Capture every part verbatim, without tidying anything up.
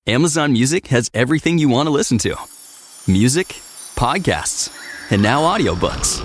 Amazon Music has everything you want to listen to. Music, podcasts, and now audiobooks.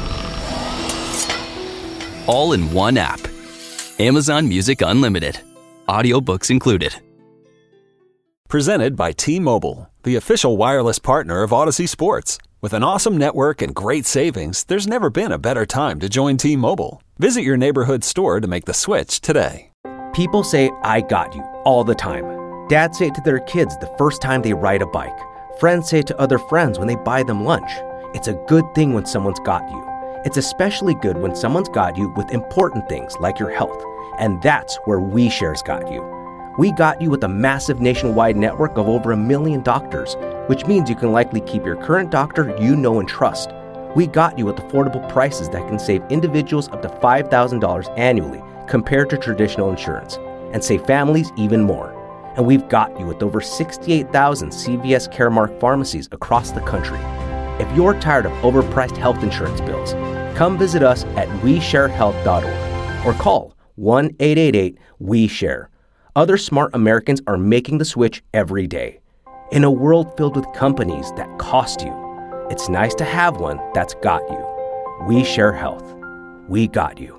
All in one app. Amazon Music Unlimited. Audiobooks included. Presented by T-Mobile, the official wireless partner of Odyssey Sports. With an awesome network and great savings, there's never been a better time to join T-Mobile. Visit your neighborhood store to make the switch today. People say, "I got you," all the time. Dads say it to their kids the first time they ride a bike. Friends say it to other friends when they buy them lunch. It's a good thing when someone's got you. It's especially good when someone's got you with important things like your health. And that's where WeShare's got you. We got you with a massive nationwide network of over a million doctors, which means you can likely keep your current doctor you know and trust. We got you with affordable prices that can save individuals up to five thousand dollars annually compared to traditional insurance, and save families even more. And we've got you with over sixty-eight thousand C V S Caremark pharmacies across the country. If you're tired of overpriced health insurance bills, come visit us at we share health dot org or call one eight eight eight we share. Other smart Americans are making the switch every day. In a world filled with companies that cost you, it's nice to have one that's got you. We Share Health. We got you.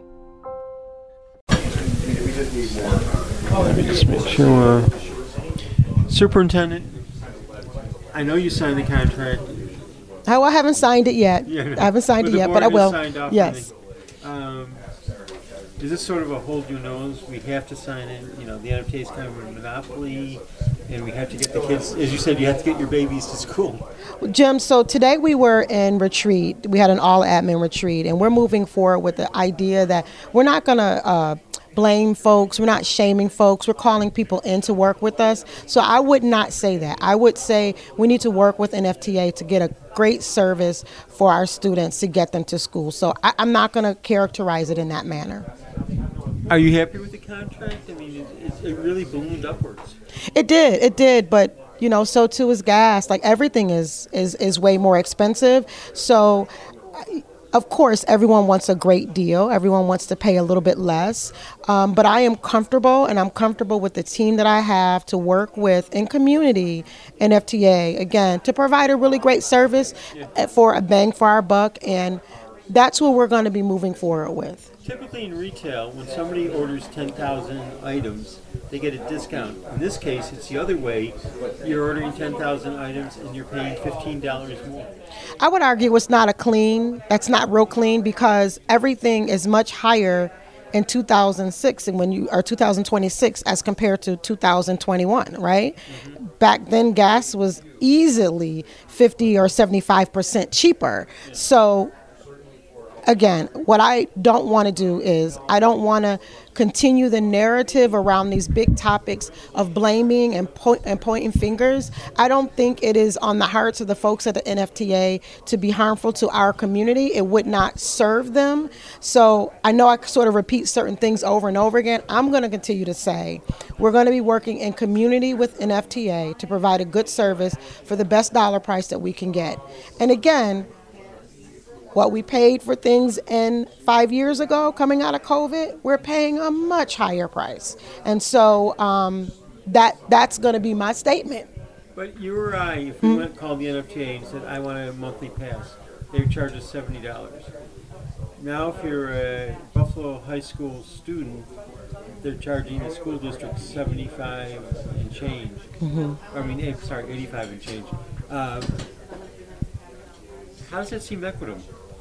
Let me just make sure. Uh, Superintendent, I know you signed the contract. Oh, I haven't signed it yet. Yeah, I haven't signed it yet, but I will. Yes. The, um, is this sort of a hold your nose? We have to sign it. You know, the N F T A is kind of a monopoly, and we have to get the kids. As you said, you have to get your babies to school. Well, Jim, so today we were in retreat. We had an all-admin retreat, and we're moving forward with the idea that we're not going to uh, blame folks. We're not shaming folks. We're calling people in to work with us. So I would not say that. I would say we need to work with N F T A to get a great service for our students to get them to school. So I, I'm not going to characterize it in that manner. Are you happy with the contract? I mean, it, it really ballooned upwards. It did. It did. But, you know, so too is gas. Like everything is, is, is way more expensive. So of course, everyone wants a great deal. Everyone wants to pay a little bit less. Um, but I am comfortable, and I'm comfortable with the team that I have to work with in community, N F T A, again, to provide a really great service yeah. for a bang for our buck. And that's what we're going to be moving forward with. Typically in retail, when somebody orders ten thousand items, they get a discount. In this case, it's the other way. You're ordering ten thousand items and you're paying fifteen dollars more. I would argue it's not a clean, that's not real clean, because everything is much higher in two thousand six and when you or two thousand twenty-six as compared to two thousand twenty-one, right? Mm-hmm. Back then, gas was easily fifty or seventy-five percent cheaper. Yeah. So again, what I don't want to do is I don't want to continue the narrative around these big topics of blaming and, point, and pointing fingers. I don't think it is on the hearts of the folks at the N F T A to be harmful to our community. It would not serve them. So I know I sort of repeat certain things over and over again. I'm going to continue to say we're going to be working in community with N F T A to provide a good service for the best dollar price that we can get. And again, what we paid for things in five years ago coming out of COVID, we're paying a much higher price. And so um, that that's going to be my statement. But you or I, if we mm-hmm. went and called the N F T A and said, I want a monthly pass, they would charge us seventy dollars. Now if you're a Buffalo High School student, they're charging the school district seventy-five and change. Mm-hmm. I mean, sorry, eighty-five and change. Um, how does that seem equitable?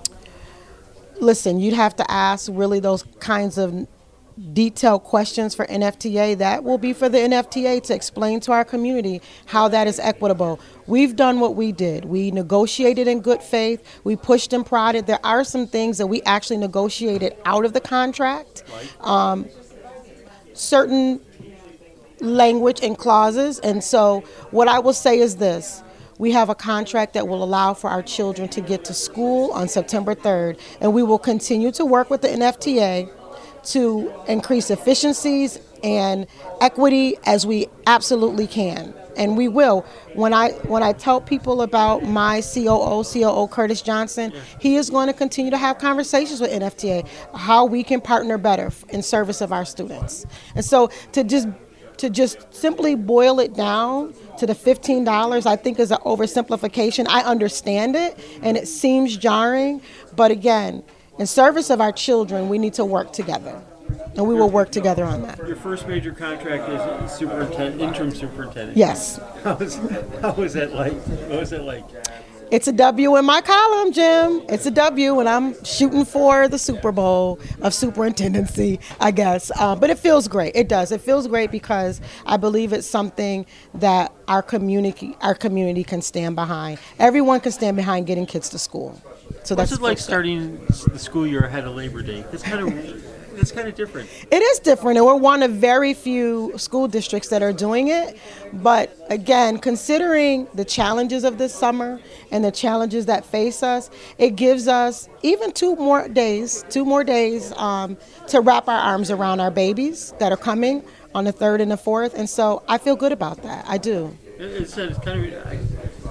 Listen, you'd have to ask really those kinds of detailed questions for N F T A. That will be for the N F T A to explain to our community how that is equitable. We've done what we did. We negotiated in good faith. We pushed and prodded. There are some things that we actually negotiated out of the contract. Um, certain language and clauses. And so what I will say is this. We have a contract that will allow for our children to get to school on September third, and we will continue to work with the N F T A to increase efficiencies and equity as we absolutely can. And we will. When I when I tell people about my C O O, C O O Curtis Johnson, he is going to continue to have conversations with N F T A, how we can partner better in service of our students. And so to just to just simply boil it down to the fifteen dollars, I think is an oversimplification. I understand it, and it seems jarring. But again, in service of our children, we need to work together. And we will work together on that. Your first major contract is superintendent, interim superintendent. Yes. How was, how was that like? What was it like? It's a W in my column, Jim. It's a W, and I'm shooting for the Super Bowl of superintendency, I guess. Uh, but it feels great. It does. It feels great because I believe it's something that our community, our community can stand behind. Everyone can stand behind getting kids to school. So that's What's it like starting the school year ahead of Labor Day? It's kind of it's kind of different. It is different, and we're one of very few school districts that are doing it. But again, considering the challenges of this summer and the challenges that face us, it gives us even two more days, two more days um, to wrap our arms around our babies that are coming on the third and the fourth. And so I feel good about that. I do. It's, it's kind of. I,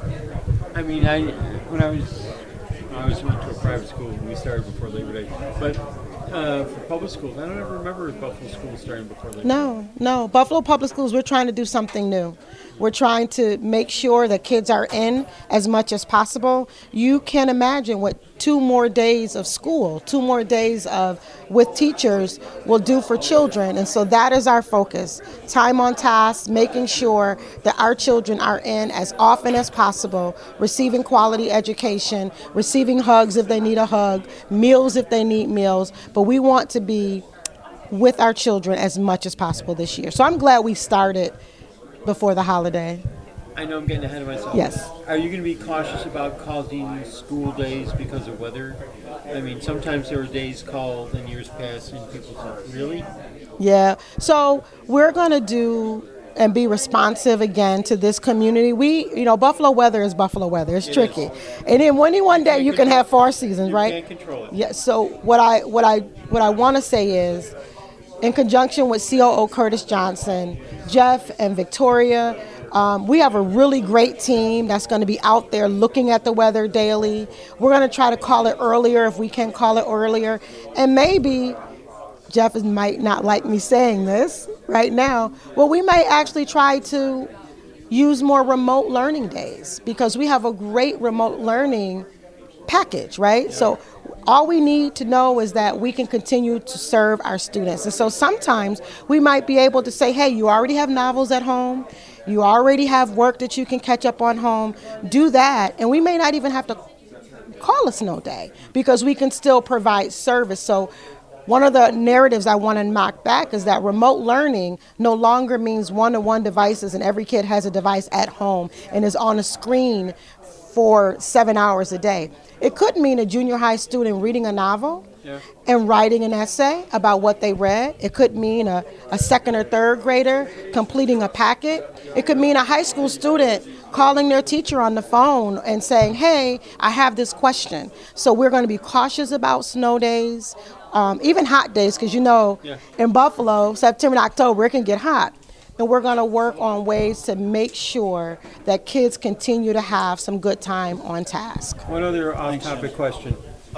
I mean, I when I was I was went to a private school. We started before Labor Day, but. Uh, for public schools, I don't ever remember Buffalo schools starting before Labor Day. No, no. Buffalo Public Schools, we're trying to do something new. We're trying to make sure that kids are in as much as possible. You can imagine what two more days of school, two more days of with teachers will do for children. And so that is our focus. Time on task, making sure that our children are in as often as possible, receiving quality education, receiving hugs if they need a hug, meals if they need meals. But we want to be with our children as much as possible this year. So I'm glad we started before the holiday. I know I'm getting ahead of myself. Yes. Are you going to be cautious about calling school days because of weather? I mean, sometimes there were days called in years past and people said, really? Yeah. So we're going to do and be responsive again to this community. We, you know, Buffalo weather is Buffalo weather. It's it tricky. Is. And then any one day you can have four seasons, you right? You can't control it. Yeah. So what I what I what I want to say is, in conjunction with C O O Curtis Johnson, Jeff and Victoria, um, we have a really great team that's going to be out there looking at the weather daily. We're going to try to call it earlier if we can call it earlier. And maybe, Jeff might not like me saying this right now, well, we might actually try to use more remote learning days because we have a great remote learning package, right? Yeah. So all we need to know is that we can continue to serve our students. And so sometimes we might be able to say, hey, you already have novels at home. You already have work that you can catch up on home. Do that. And we may not even have to call a snow day because we can still provide service. So one of the narratives I want to knock back is that remote learning no longer means one-to-one devices and every kid has a device at home and is on a screen for seven hours a day. It could mean a junior high student reading a novel yeah. and writing an essay about what they read. It could mean a, a second or third grader completing a packet. It could mean a high school student calling their teacher on the phone and saying, hey, I have this question. So we're going to be cautious about snow days, um, even hot days, because you know, yeah. in Buffalo, September and October, it can get hot. And we're going to work on ways to make sure that kids continue to have some good time on task. One other off-topic question.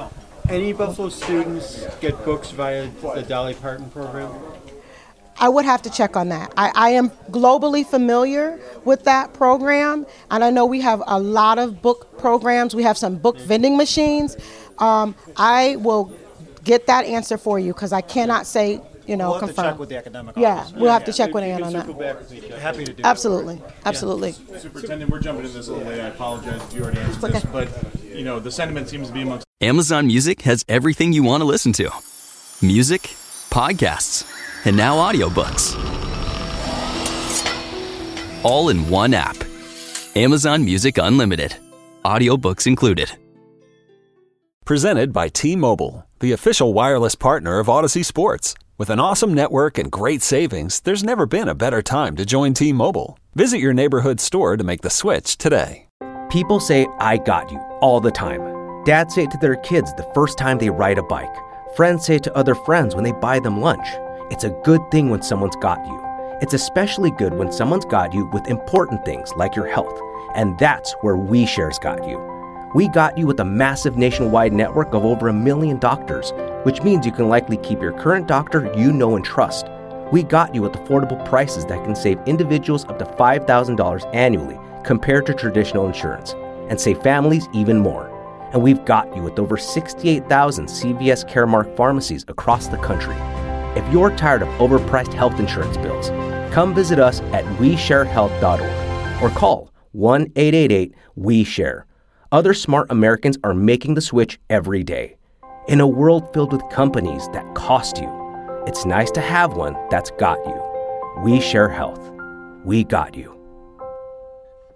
Any Buffalo students get books via the Dolly Parton program? I would have to check on that. I, I am globally familiar with that program, and I know we have a lot of book programs. We have some book vending machines. Um, I will get that answer for you because I cannot say You know, we'll have confirm. to check with the academic yeah, office. we'll Yeah, have yeah. to check So with you Ann can on that. circle back with each other. Happy to do Absolutely, that. absolutely. Superintendent, we're jumping into this a little late. I apologize if you already answered Okay. this, but you know the sentiment seems to be amongst. Amazon Music has everything you want to listen to. Music, podcasts, and now audiobooks. All in one app. Amazon Music Unlimited. Audiobooks included. Presented by T-Mobile, the official wireless partner of Odyssey Sports. With an awesome network and great savings, there's never been a better time to join T-Mobile. Visit your neighborhood store to make the switch today. People say, I got you, all the time. Dads say it to their kids the first time they ride a bike. Friends say it to other friends when they buy them lunch. It's a good thing when someone's got you. It's especially good when someone's got you with important things like your health. And that's where We Share's got you. We got you with a massive nationwide network of over a million doctors, which means you can likely keep your current doctor you know and trust. We got you with affordable prices that can save individuals up to five thousand dollars annually compared to traditional insurance, and save families even more. And we've got you with over sixty-eight thousand C V S Caremark pharmacies across the country. If you're tired of overpriced health insurance bills, come visit us at we share health dot org or call one eight eight eight W E share. Other smart Americans are making the switch every day. In a world filled with companies that cost you, it's nice to have one that's got you. We Share Health. We got you.